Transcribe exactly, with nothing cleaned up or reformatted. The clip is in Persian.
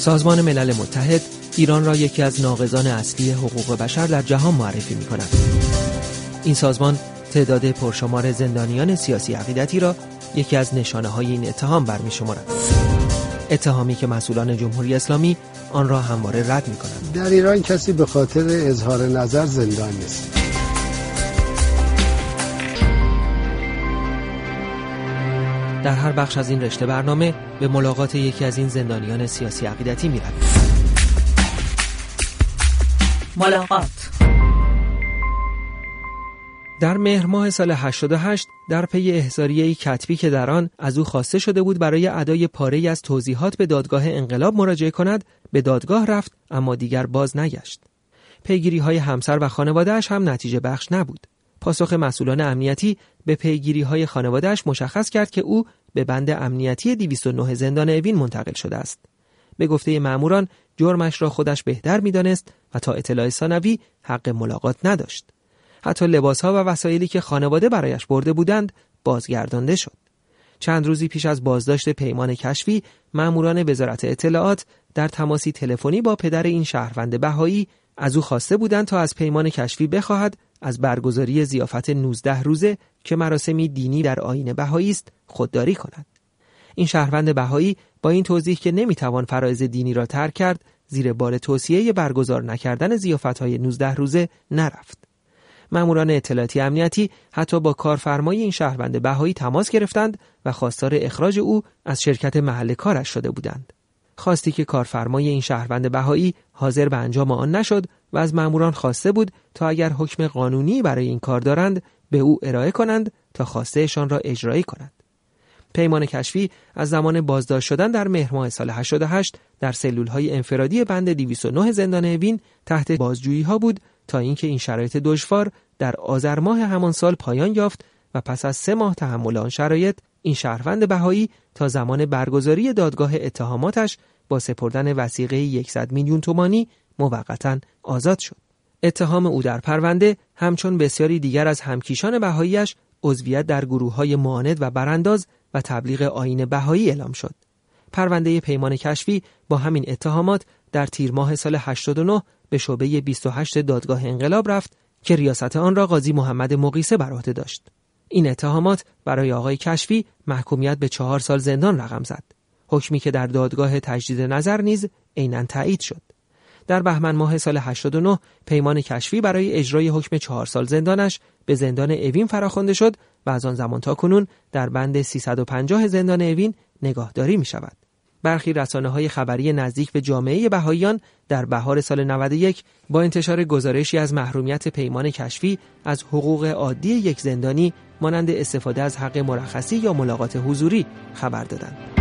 سازمان ملل متحد ایران را یکی از ناقضان اصلی حقوق بشر در جهان معرفی می‌کند. این سازمان تعداد پرشمار زندانیان سیاسی عقیدتی را یکی از نشانه‌های این اتهام برمی‌شمارد. اتهامی که مسئولان جمهوری اسلامی آن را همواره رد می‌کنند. در ایران کسی به خاطر اظهار نظر زندان نیست. در هر بخش از این رشته برنامه به ملاقات یکی از این زندانیان سیاسی عقیدتی می‌رویم. ملاقات. در مهر ماه سال هشتاد و هشت در پی احضاریه‌ای کتبی که در آن از او خواسته شده بود برای ادای پاره‌ای از توضیحات به دادگاه انقلاب مراجعه کند، به دادگاه رفت اما دیگر باز نگشت. پیگیری‌های همسر و خانواده‌اش هم نتیجه بخش نبود. پاسخ مسئولان امنیتی به پیگیری‌های خانواده‌اش مشخص کرد که او به بند امنیتی دویست و نه زندان اوین منتقل شده است. به گفته مأموران جرمش را خودش بهتر می‌دانست و تا اطلاع ثانوی حق ملاقات نداشت. حتی لباس‌ها و وسایلی که خانواده برایش برده بودند بازگردانده شد. چند روزی پیش از بازداشت پیمان کشفی، مأموران وزارت اطلاعات در تماسی تلفنی با پدر این شهروند بهایی از او خواسته بودند تا از پیمان کشفی بخواهد از برگزاری ضیافت نوزده روزه که مراسمی دینی در آیین بهایی است خودداری کند. این شهروند بهایی با این توضیح که نمیتوان فرایض دینی را ترک کرد، زیر بار توصیه برگزار نکردن ضیافت‌های نوزده روزه نرفت. ماموران اطلاعاتی امنیتی حتی با کارفرمای این شهروند بهایی تماس گرفتند و خواستار اخراج او از شرکت محل کارش شده بودند. خواستی که کارفرمای این شهروند بهایی حاضر به انجام آن نشد و از ماموران خواسته بود تا اگر حکم قانونی برای این کار دارند به او ارائه کنند تا خواستهشان را اجرایی کند. پیمان کشفی از زمان بازداشت شدن در مهر ماه سال هشتاد و هشت در سلول‌های انفرادی بند دویست و نه زندان اوین تحت بازجویی‌ها بود تا اینکه این شرایط دشوار در آذر ماه همان سال پایان یافت و پس از سه ماه تحمل آن شرایط این شهروند بهایی تا زمان برگزاری دادگاه اتهاماتش با سپردن وثیقه صد میلیون تومانی موقتاً آزاد شد. اتهام او در پرونده همچون بسیاری دیگر از همکیشان بهاییش عضویت در گروه‌های معاند و برانداز و تبلیغ آیین بهایی اعلام شد. پرونده پیمان کشفی با همین اتهامات در تیر ماه سال هشتاد و نه به شعبه بیست و هشت دادگاه انقلاب رفت که ریاست آن را قاضی محمد مقیسه بر عهده داشت. این اتهامات برای آقای کشفی محکومیت به چهار سال زندان رقم زد. حکمی که در دادگاه تجدید نظر نیز عیناً تایید شد. در بهمن ماه سال هشتاد و نه پیمان کشفی برای اجرای حکم چهار سال زندانش به زندان اوین فراخوانده شد و از آن زمان تا کنون در بند سیصد و پنجاه زندان اوین نگاهداری می شود. برخی رسانه‌های خبری نزدیک به جامعه بهائیان در بهار سال نود و یک با انتشار گزارشی از محرومیت پیمان کشفی از حقوق عادی یک زندانی مانند استفاده از حق مرخصی یا ملاقات حضوری خبر دادند.